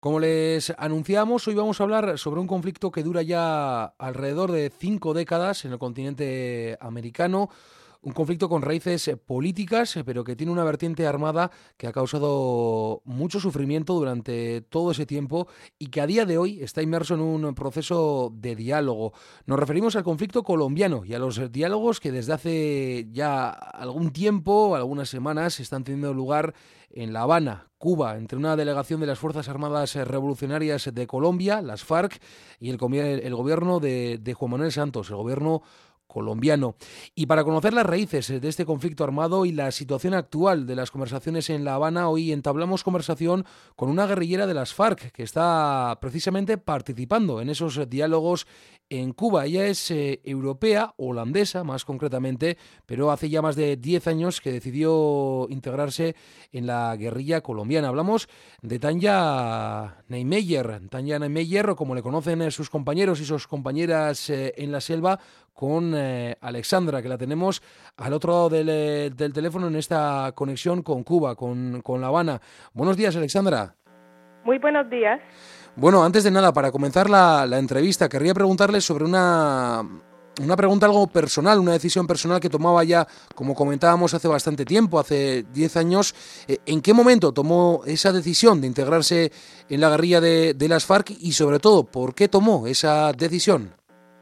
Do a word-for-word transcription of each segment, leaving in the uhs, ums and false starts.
Como les anunciamos, hoy vamos a hablar sobre un conflicto que dura ya alrededor de cinco décadas en el continente americano, un conflicto con raíces eh, políticas, eh, pero que tiene una vertiente armada que ha causado mucho sufrimiento durante todo ese tiempo y que a día de hoy está inmerso en un proceso de diálogo. Nos referimos al conflicto colombiano y a los eh, diálogos que desde hace ya algún tiempo, algunas semanas, están teniendo lugar en La Habana, Cuba, entre una delegación de las Fuerzas Armadas eh, Revolucionarias de Colombia, las FARC, y el, el gobierno de, de Juan Manuel Santos, el gobierno colombiano. Y para conocer las raíces de este conflicto armado y la situación actual de las conversaciones en La Habana, hoy entablamos conversación con una guerrillera de las FARC que está precisamente participando en esos diálogos en Cuba. Ella es eh, europea, holandesa más concretamente, pero hace ya más de diez años que decidió integrarse en la guerrilla colombiana. Hablamos de Tanya Neymeyer, Tanya Neymeyer, o como le conocen eh, sus compañeros y sus compañeras eh, en la selva, con eh, Alexandra, que la tenemos al otro lado del, eh, del teléfono en esta conexión con Cuba, con, con La Habana. Buenos días, Alexandra. Muy buenos días. Bueno, antes de nada, para comenzar la, la entrevista, querría preguntarle sobre una, una pregunta algo personal, una decisión personal que tomaba ya, como comentábamos, hace bastante tiempo, hace diez años. Eh, ¿En qué momento tomó esa decisión de integrarse en la guerrilla de, de las FARC y, sobre todo, por qué tomó esa decisión?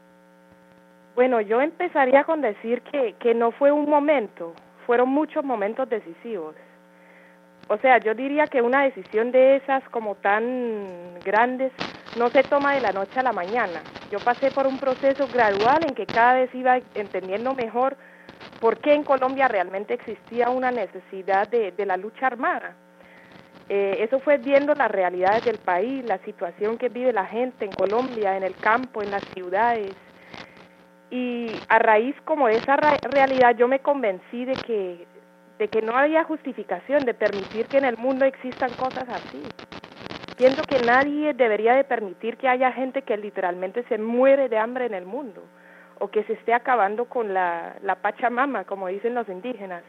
Bueno, yo empezaría con decir que, que no fue un momento, fueron muchos momentos decisivos. O sea, yo diría que una decisión de esas como tan grandes no se toma de la noche a la mañana. Yo pasé por un proceso gradual en que cada vez iba entendiendo mejor por qué en Colombia realmente existía una necesidad de, de la lucha armada. Eh, eso fue viendo las realidades del país, la situación que vive la gente en Colombia, en el campo, en las ciudades. Y a raíz como de esa ra- realidad yo me convencí de que de que no había justificación de permitir que en el mundo existan cosas así. Pienso que nadie debería de permitir que haya gente que literalmente se muere de hambre en el mundo o que se esté acabando con la, la Pachamama, como dicen los indígenas.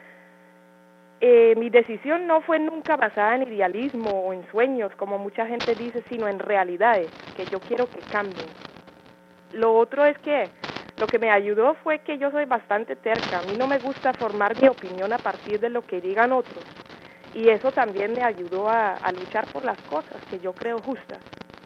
Eh, mi decisión no fue nunca basada en idealismo o en sueños, como mucha gente dice, sino en realidades que yo quiero que cambien. Lo otro es que lo que me ayudó fue que yo soy bastante terca. A mí no me gusta formar mi opinión a partir de lo que digan otros. Y eso también me ayudó a, a luchar por las cosas que yo creo justas.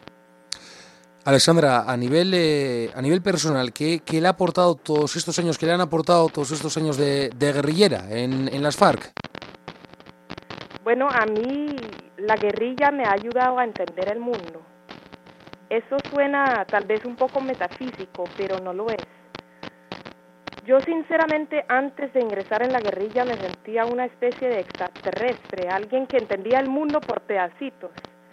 Alexandra, a nivel eh, a nivel personal, ¿qué, ¿qué le ha aportado todos estos años, qué le han aportado todos estos años de, de guerrillera en, en las FARC? Bueno, a mí la guerrilla me ha ayudado a entender el mundo. Eso suena tal vez un poco metafísico, pero no lo es. Yo sinceramente antes de ingresar en la guerrilla me sentía una especie de extraterrestre, alguien que entendía el mundo por pedacitos.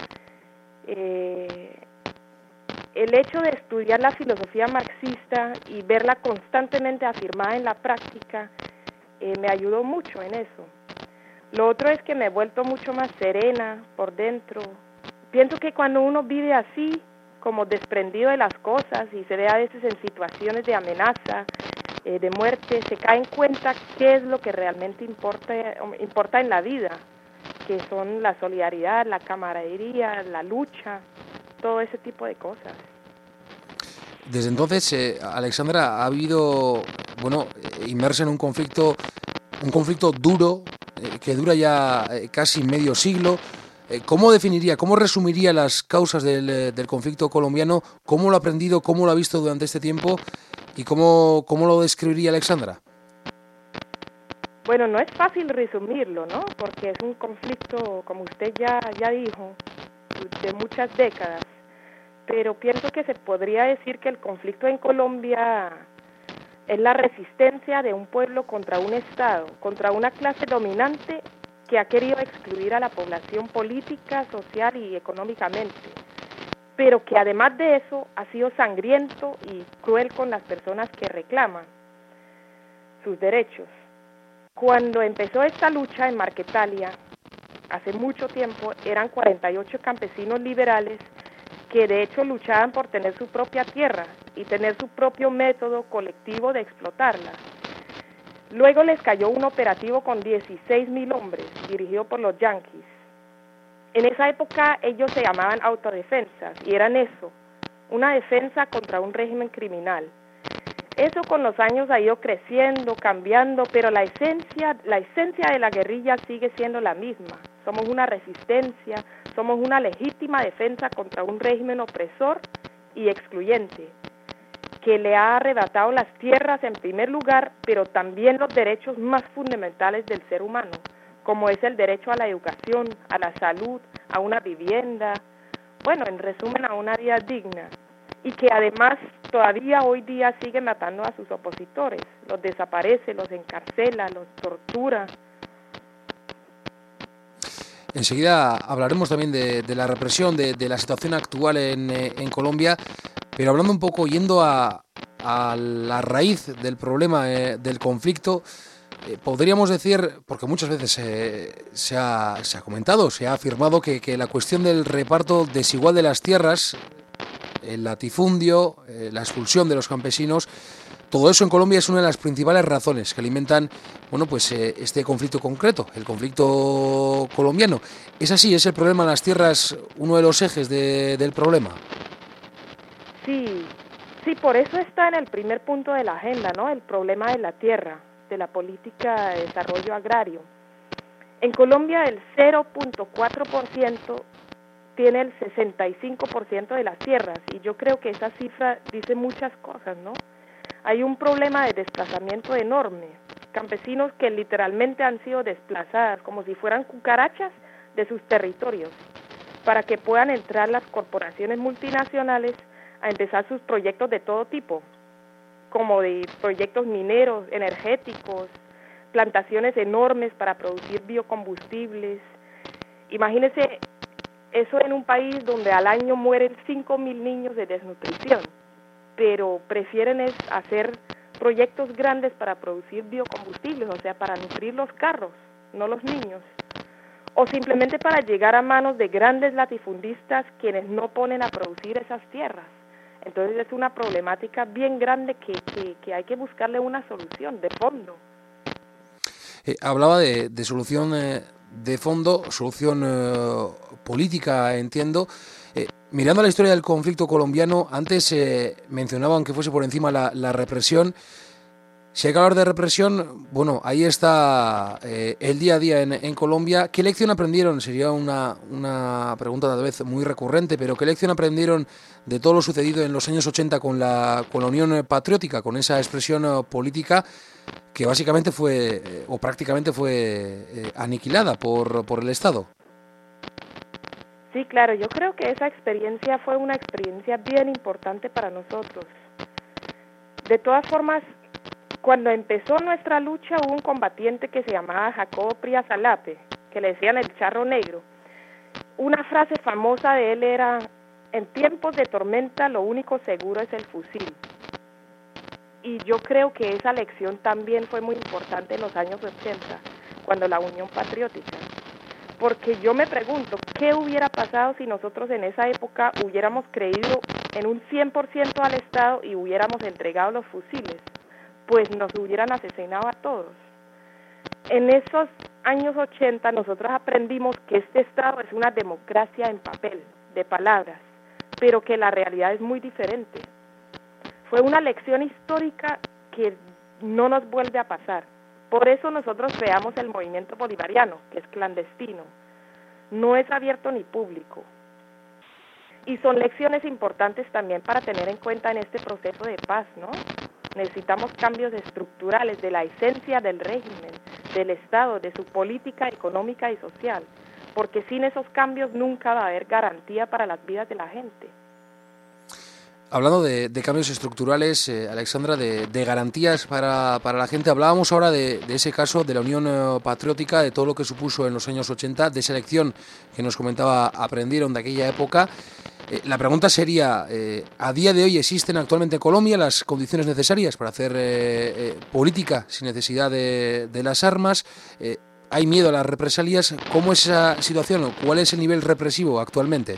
Eh, el hecho de estudiar la filosofía marxista y verla constantemente afirmada en la práctica eh, me ayudó mucho en eso. Lo otro es que me he vuelto mucho más serena por dentro. Pienso que cuando uno vive así, como desprendido de las cosas y se ve a veces en situaciones de amenaza, eh, de muerte, se cae en cuenta qué es lo que realmente importa, importa en la vida, que son la solidaridad, la camaradería, la lucha, todo ese tipo de cosas. Desde entonces, eh, Alexandra, ha habido, bueno, eh, inmersa en un conflicto, un conflicto duro, eh, que dura ya eh, casi medio siglo. Eh, ¿Cómo definiría, cómo resumiría las causas del, eh, del conflicto colombiano? ¿Cómo lo ha aprendido, cómo lo ha visto durante este tiempo? ¿Y cómo, cómo lo describiría Alexandra? Bueno, no es fácil resumirlo, ¿no? Porque es un conflicto, como usted ya, ya dijo, de muchas décadas. Pero pienso que se podría decir que el conflicto en Colombia es la resistencia de un pueblo contra un Estado, contra una clase dominante que ha querido excluir a la población política, social y económicamente, pero que además de eso ha sido sangriento y cruel con las personas que reclaman sus derechos. Cuando empezó esta lucha en Marquetalia, hace mucho tiempo, eran cuarenta y ocho campesinos liberales que de hecho luchaban por tener su propia tierra y tener su propio método colectivo de explotarla. Luego les cayó un operativo con dieciséis mil hombres, dirigido por los yanquis. En esa época ellos se llamaban autodefensas y eran eso, una defensa contra un régimen criminal. Eso con los años ha ido creciendo, cambiando, pero la esencia, la esencia de la guerrilla sigue siendo la misma. Somos una resistencia, somos una legítima defensa contra un régimen opresor y excluyente, que le ha arrebatado las tierras en primer lugar, pero también los derechos más fundamentales del ser humano, como es el derecho a la educación, a la salud, a una vivienda, bueno, en resumen, a una vida digna. Y que además todavía hoy día sigue matando a sus opositores, los desaparece, los encarcela, los tortura. Enseguida hablaremos también de, de la represión, de, de la situación actual en, en Colombia, pero hablando un poco, yendo a, a la raíz del problema, eh, del conflicto, eh, podríamos decir, porque muchas veces eh, se, ha, se ha comentado, se ha afirmado que, que la cuestión del reparto desigual de las tierras, el latifundio, eh, la expulsión de los campesinos, todo eso en Colombia es una de las principales razones que alimentan, bueno, pues eh, este conflicto concreto, el conflicto colombiano. ¿Es así? ¿Es el problema de las tierras uno de los ejes de, del problema? Sí, sí, por eso está en el primer punto de la agenda, ¿no? El problema de la tierra, de la política de desarrollo agrario. En Colombia el cero punto cuatro por ciento tiene el sesenta y cinco por ciento de las tierras, y yo creo que esa cifra dice muchas cosas, ¿no? Hay un problema de desplazamiento enorme, campesinos que literalmente han sido desplazados como si fueran cucarachas de sus territorios, para que puedan entrar las corporaciones multinacionales a empezar sus proyectos de todo tipo, como de proyectos mineros, energéticos, plantaciones enormes para producir biocombustibles. Imagínense eso en un país donde al año mueren cinco mil niños de desnutrición, pero prefieren es hacer proyectos grandes para producir biocombustibles, o sea, para nutrir los carros, no los niños, o simplemente para llegar a manos de grandes latifundistas quienes no ponen a producir esas tierras. Entonces es una problemática bien grande que, que, que hay que buscarle una solución de fondo. Eh, hablaba de, de solución eh, de fondo, solución eh, política, entiendo. Eh, mirando la historia del conflicto colombiano, antes eh, mencionaban que fuese por encima la, la represión. Si hay que hablar de represión, bueno, ahí está eh, el día a día en, en Colombia. ¿Qué lección aprendieron? Sería una, una pregunta tal vez muy recurrente, pero ¿qué lección aprendieron de todo lo sucedido en los años ochenta con la, con la Unión Patriótica, con esa expresión uh, política que básicamente fue, eh, o prácticamente fue eh, aniquilada por, por el Estado? Sí, claro, yo creo que esa experiencia fue una experiencia bien importante para nosotros. De todas formas, cuando empezó nuestra lucha hubo un combatiente que se llamaba Jacobo Prías Alape, que le decían el charro negro. Una frase famosa de él era: en tiempos de tormenta lo único seguro es el fusil. Y yo creo que esa lección también fue muy importante en los años ochenta, cuando la Unión Patriótica. Porque yo me pregunto, ¿qué hubiera pasado si nosotros en esa época hubiéramos creído en un cien por ciento al Estado y hubiéramos entregado los fusiles? Pues nos hubieran asesinado a todos. En esos años ochenta nosotros aprendimos que este Estado es una democracia en papel, de palabras, pero que la realidad es muy diferente. Fue una lección histórica que no nos vuelve a pasar. Por eso nosotros creamos el movimiento bolivariano, que es clandestino, no es abierto ni público. Y son lecciones importantes también para tener en cuenta en este proceso de paz, ¿no? Necesitamos cambios estructurales de la esencia del régimen, del Estado, de su política económica y social, porque sin esos cambios nunca va a haber garantía para las vidas de la gente. Hablando de, de cambios estructurales, eh, Alexandra, de, de garantías para, para la gente, hablábamos ahora de, de ese caso de la Unión eh, Patriótica, de todo lo que supuso en los años ochenta, de esa lección que nos comentaba aprendieron de aquella época. Eh, la pregunta sería, eh, ¿a día de hoy existen actualmente en Colombia las condiciones necesarias para hacer eh, eh, política sin necesidad de, de las armas? Eh, ¿Hay miedo a las represalias? ¿Cómo es esa situación? ¿Cuál es el nivel represivo actualmente?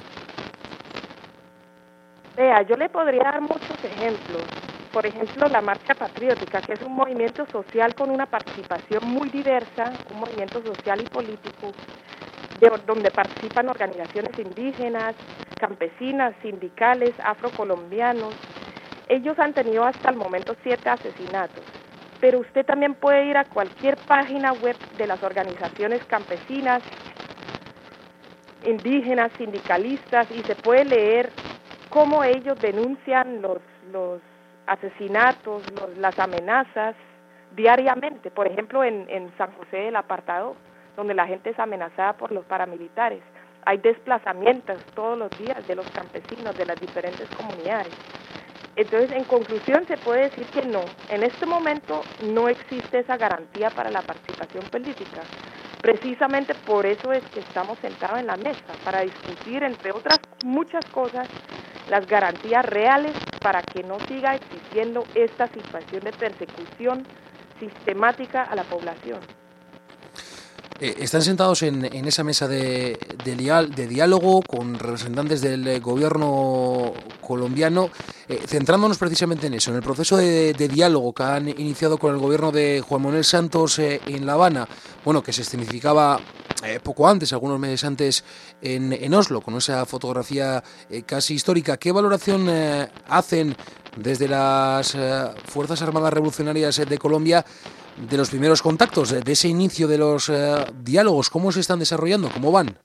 Vea, yo le podría dar muchos ejemplos. Por ejemplo, la Marcha Patriótica, que es un movimiento social con una participación muy diversa, un movimiento social y político, de, donde participan organizaciones indígenas, campesinas, sindicales, afrocolombianos. Ellos han tenido hasta el momento siete asesinatos, pero usted también puede ir a cualquier página web de las organizaciones campesinas, indígenas, sindicalistas, y se puede leer cómo ellos denuncian los, los asesinatos, los, las amenazas diariamente. Por ejemplo, en, en San José del Apartado, donde la gente es amenazada por los paramilitares. Hay desplazamientos todos los días de los campesinos de las diferentes comunidades. Entonces, en conclusión, se puede decir que no, en este momento no existe esa garantía para la participación política. Precisamente por eso es que estamos sentados en la mesa, para discutir, entre otras muchas cosas, las garantías reales para que no siga existiendo esta situación de persecución sistemática a la población. Eh, están sentados en, en esa mesa de, de, dial, de diálogo con representantes del eh, gobierno colombiano, eh, centrándonos precisamente en eso, en el proceso de, de diálogo que han iniciado con el gobierno de Juan Manuel Santos eh, en La Habana, bueno, que se escenificaba eh, poco antes, algunos meses antes, en, en Oslo, con esa fotografía eh, casi histórica. ¿Qué valoración eh, hacen desde las eh, Fuerzas Armadas Revolucionarias de Colombia de los primeros contactos, de ese inicio de los eh, diálogos? ¿Cómo se están desarrollando? ¿Cómo van?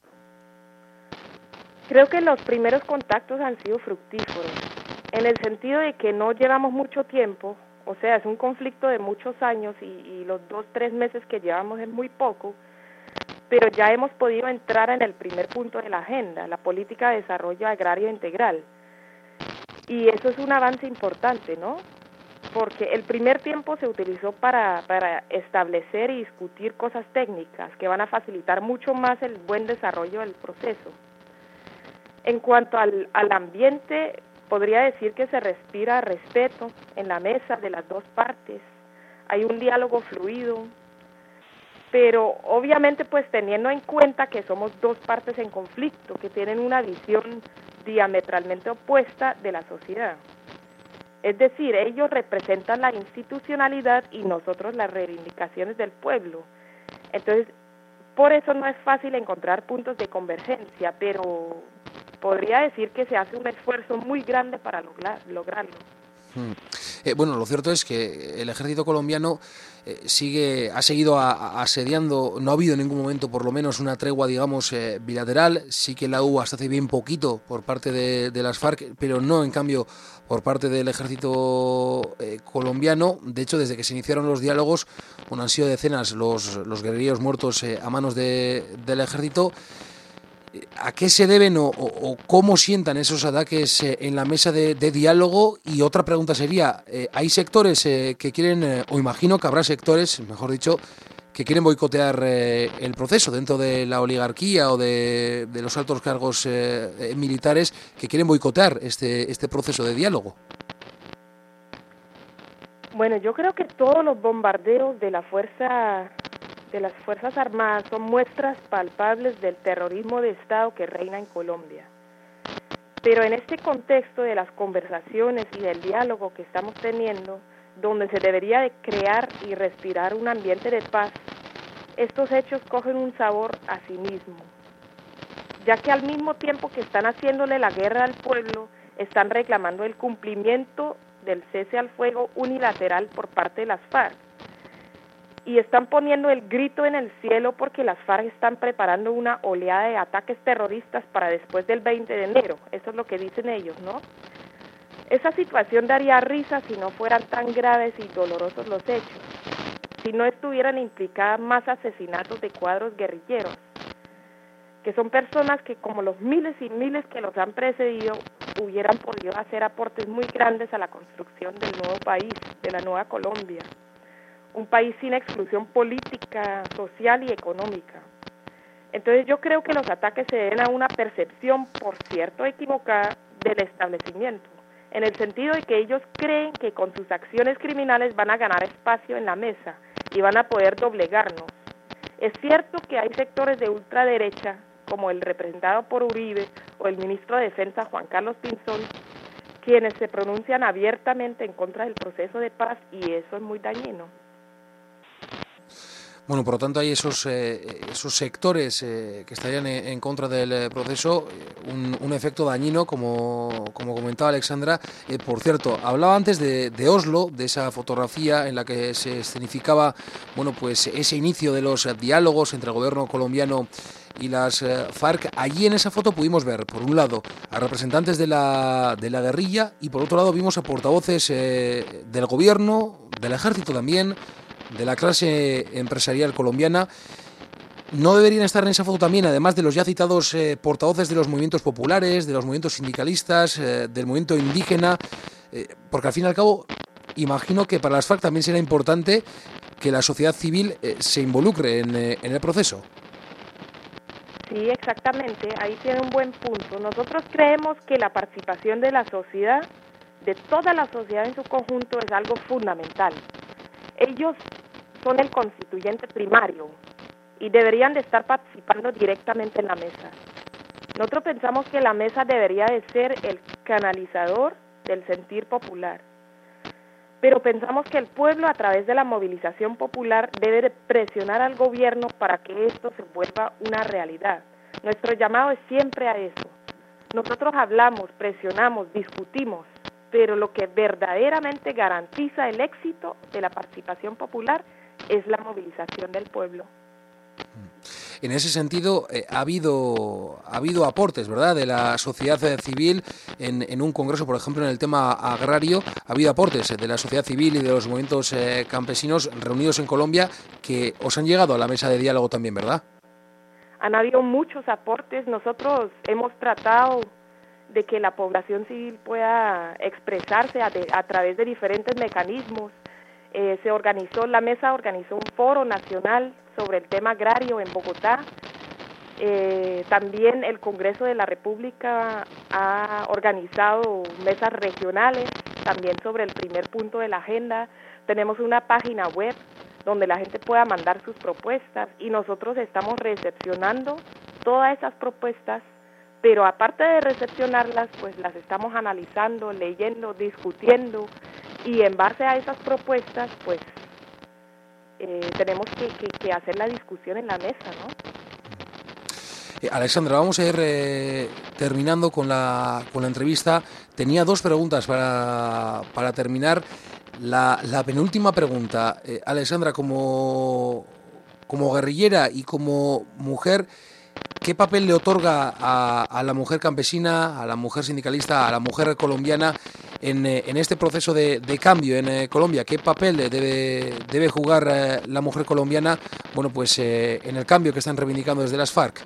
Creo que los primeros contactos han sido fructíferos, en el sentido de que no llevamos mucho tiempo, o sea, es un conflicto de muchos años y, y los dos, tres meses que llevamos es muy poco, pero ya hemos podido entrar en el primer punto de la agenda, la política de desarrollo agrario integral. Y eso es un avance importante, ¿no? Porque el primer tiempo se utilizó para, para establecer y discutir cosas técnicas que van a facilitar mucho más el buen desarrollo del proceso. En cuanto al, al ambiente, podría decir que se respira respeto en la mesa de las dos partes, hay un diálogo fluido, pero obviamente pues teniendo en cuenta que somos dos partes en conflicto, que tienen una visión diametralmente opuesta de la sociedad. Es decir, ellos representan la institucionalidad y nosotros las reivindicaciones del pueblo. Entonces, por eso no es fácil encontrar puntos de convergencia, pero podría decir que se hace un esfuerzo muy grande para lograr, lograrlo. Hmm. Eh, bueno, lo cierto es que el ejército colombiano eh, sigue, ha seguido a, a asediando, no ha habido en ningún momento por lo menos una tregua, digamos, eh, bilateral, sí que la hubo hasta hace bien poquito por parte de, de las FARC, pero no en cambio por parte del ejército eh, colombiano. De hecho, desde que se iniciaron los diálogos, bueno, han sido decenas los, los guerrilleros muertos eh, a manos de, del ejército. ¿A qué se deben o, o, o cómo sientan esos ataques eh, en la mesa de, de diálogo? Y otra pregunta sería, eh, ¿hay sectores eh, que quieren, eh, o imagino que habrá sectores, mejor dicho, que quieren boicotear eh, el proceso dentro de la oligarquía o de, de los altos cargos eh, militares, que quieren boicotear este, este proceso de diálogo? Bueno, yo creo que todos los bombardeos de la fuerza de las Fuerzas Armadas son muestras palpables del terrorismo de Estado que reina en Colombia. Pero en este contexto de las conversaciones y del diálogo que estamos teniendo, donde se debería de crear y respirar un ambiente de paz, estos hechos cogen un sabor a cinismo, ya que al mismo tiempo que están haciéndole la guerra al pueblo, están reclamando el cumplimiento del cese al fuego unilateral por parte de las FARC. Y están poniendo el grito en el cielo porque las FARC están preparando una oleada de ataques terroristas para después del veinte de enero. Eso es lo que dicen ellos, ¿no? Esa situación daría risa si no fueran tan graves y dolorosos los hechos, si no estuvieran implicadas más asesinatos de cuadros guerrilleros, que son personas que, como los miles y miles que los han precedido, hubieran podido hacer aportes muy grandes a la construcción del nuevo país, de la nueva Colombia. Un país sin exclusión política, social y económica. Entonces yo creo que los ataques se deben a una percepción, por cierto equivocada, del establecimiento, en el sentido de que ellos creen que con sus acciones criminales van a ganar espacio en la mesa y van a poder doblegarnos. Es cierto que hay sectores de ultraderecha, como el representado por Uribe o el ministro de Defensa Juan Carlos Pinzón, quienes se pronuncian abiertamente en contra del proceso de paz, y eso es muy dañino. Bueno, por lo tanto hay esos, eh, esos sectores eh, que estarían en, en contra del eh, proceso, eh, un, un efecto dañino, como, como comentaba Alexandra. Eh, por cierto, hablaba antes de, de Oslo, de esa fotografía en la que se escenificaba, bueno, pues ese inicio de los diálogos entre el gobierno colombiano y las eh, FARC. Allí en esa foto pudimos ver, por un lado, a representantes de la, de la guerrilla y por otro lado vimos a portavoces eh, del gobierno, del ejército también, de la clase empresarial colombiana. ¿No deberían estar en esa foto también, además de los ya citados eh, portavoces de los movimientos populares, de los movimientos sindicalistas, eh, del movimiento indígena? Eh, porque al fin y al cabo, imagino que para las FARC también será importante que la sociedad civil eh, se involucre en, eh, en el proceso. Sí, exactamente, ahí tiene un buen punto. Nosotros creemos que la participación de la sociedad, de toda la sociedad en su conjunto, es algo fundamental. Ellos son el constituyente primario y deberían de estar participando directamente en la mesa. Nosotros pensamos que la mesa debería de ser el canalizador del sentir popular, pero pensamos que el pueblo, a través de la movilización popular, debe de presionar al gobierno para que esto se vuelva una realidad. Nuestro llamado es siempre a eso. Nosotros hablamos, presionamos, discutimos, pero lo que verdaderamente garantiza el éxito de la participación popular es la movilización del pueblo. En ese sentido, eh, ha habido ha habido aportes, ¿verdad?, de la sociedad civil en, en un congreso, por ejemplo, en el tema agrario. Ha habido aportes de la sociedad civil y de los movimientos eh, campesinos reunidos en Colombia que os han llegado a la mesa de diálogo también, ¿verdad? Han habido muchos aportes. Nosotros hemos tratado de que la población civil pueda expresarse a, de, a través de diferentes mecanismos. Eh, se organizó, la mesa organizó un foro nacional sobre el tema agrario en Bogotá. Eh, también el Congreso de la República ha organizado mesas regionales, también sobre el primer punto de la agenda. Tenemos una página web donde la gente pueda mandar sus propuestas y nosotros estamos recepcionando todas esas propuestas, pero aparte de recepcionarlas, pues las estamos analizando, leyendo, discutiendo, y en base a esas propuestas, pues eh, tenemos que, que, que hacer la discusión en la mesa, ¿no? Eh, Alexandra, vamos a ir eh, terminando con la, con la entrevista. Tenía dos preguntas para, para terminar. La, la penúltima pregunta, eh, Alexandra, como, como guerrillera y como mujer, ¿qué papel le otorga a, a la mujer campesina, a la mujer sindicalista, a la mujer colombiana en, en este proceso de, de cambio en eh, Colombia? ¿Qué papel debe, debe jugar eh, la mujer colombiana, bueno, pues eh, en el cambio que están reivindicando desde las FARC?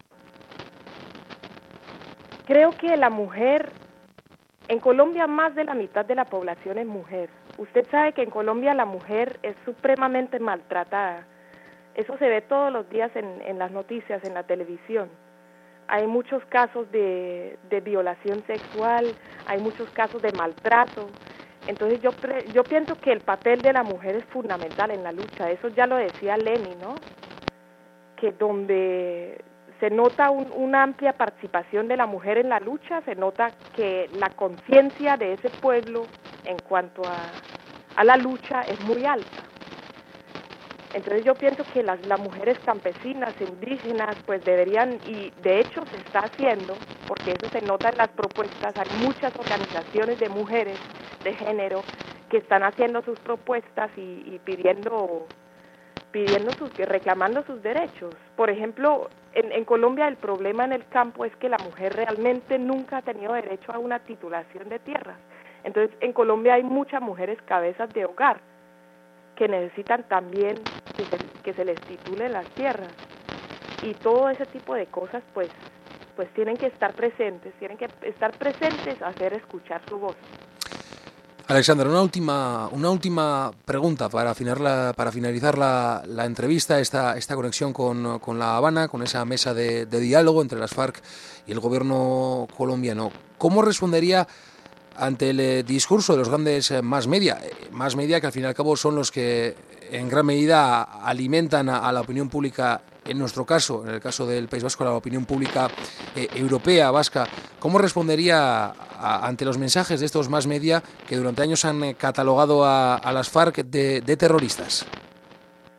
Creo que la mujer, en Colombia más de la mitad de la población es mujer. Usted sabe que en Colombia la mujer es supremamente maltratada. Eso se ve todos los días en, en las noticias, en la televisión. Hay muchos casos de, de violación sexual, hay muchos casos de maltrato. Entonces yo, yo pienso que el papel de la mujer es fundamental en la lucha. Eso ya lo decía Lenin, ¿no? Que donde se nota un, una amplia participación de la mujer en la lucha, se nota que la conciencia de ese pueblo en cuanto a, a la lucha es muy alta. Entonces yo pienso que las, las mujeres campesinas, indígenas, pues deberían, y de hecho se está haciendo, porque eso se nota en las propuestas, hay muchas organizaciones de mujeres de género que están haciendo sus propuestas y, y pidiendo, pidiendo sus, reclamando sus derechos. Por ejemplo, en, en Colombia el problema en el campo es que la mujer realmente nunca ha tenido derecho a una titulación de tierras. Entonces en Colombia hay muchas mujeres cabezas de hogar que necesitan también que se, que se les titule las tierras, y todo ese tipo de cosas pues pues tienen que estar presentes, tienen que estar presentes, hacer escuchar su voz. Alexandra, una última una última pregunta para finalizar la, para finalizar la, la entrevista, esta esta conexión con, con La Habana, con esa mesa de, de diálogo entre las FARC y el gobierno colombiano. ¿Cómo respondería ante el eh, discurso de los grandes eh, más media, eh, más media que al fin y al cabo son los que en gran medida alimentan a, a la opinión pública, en nuestro caso, en el caso del País Vasco, a la opinión pública eh, europea, vasca? ¿Cómo respondería a, ante los mensajes de estos más media que durante años han eh, catalogado a, a las FARC de, de terroristas?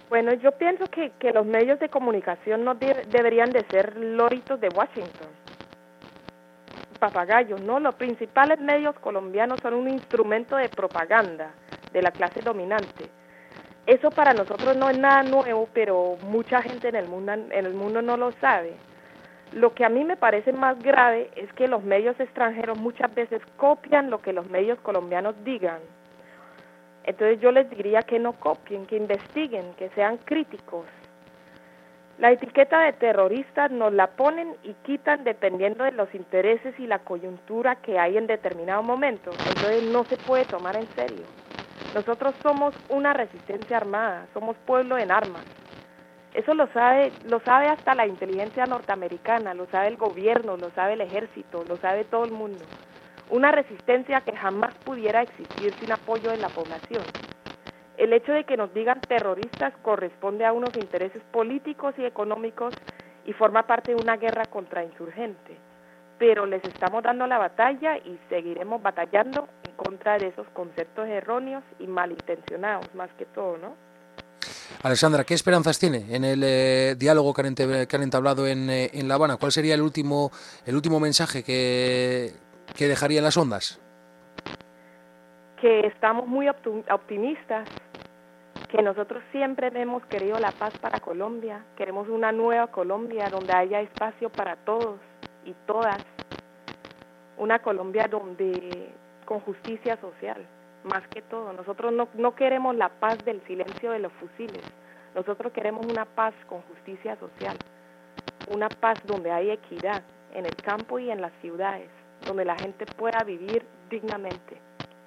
Bueno, yo pienso que, que los medios de comunicación no de, deberían de ser loritos de Washington, papagayos, ¿no? Los principales medios colombianos son un instrumento de propaganda de la clase dominante. Eso para nosotros no es nada nuevo, pero mucha gente en el mundo, en el mundo no lo sabe. Lo que a mí me parece más grave es que los medios extranjeros muchas veces copian lo que los medios colombianos digan. Entonces yo les diría que no copien, que investiguen, que sean críticos. La etiqueta de terroristas nos la ponen y quitan dependiendo de los intereses y la coyuntura que hay en determinado momento. Entonces no se puede tomar en serio. Nosotros somos una resistencia armada, somos pueblo en armas. Eso lo sabe, lo sabe hasta la inteligencia norteamericana, lo sabe el gobierno, lo sabe el ejército, lo sabe todo el mundo. Una resistencia que jamás pudiera existir sin apoyo de la población. El hecho de que nos digan terroristas corresponde a unos intereses políticos y económicos y forma parte de una guerra contra insurgentes. Pero les estamos dando la batalla y seguiremos batallando en contra de esos conceptos erróneos y malintencionados, más que todo, ¿no? Alexandra, ¿qué esperanzas tiene en el eh, diálogo que han, ente, que han entablado en, eh, en La Habana? ¿Cuál sería el último, el último mensaje que, que dejaría en las ondas? Que estamos muy optimistas, que nosotros siempre hemos querido la paz para Colombia, queremos una nueva Colombia donde haya espacio para todos y todas, una Colombia donde con justicia social, más que todo. Nosotros no, no queremos la paz del silencio de los fusiles, nosotros queremos una paz con justicia social, una paz donde hay equidad en el campo y en las ciudades, donde la gente pueda vivir dignamente.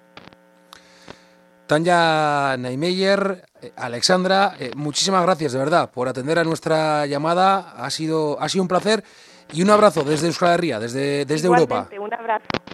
Tanya Neimeyer, Alexandra, eh, muchísimas gracias de verdad por atender a nuestra llamada. Ha sido, ha sido un placer y un abrazo desde Euskal Herria, desde, desde Europa. Igualmente, un abrazo.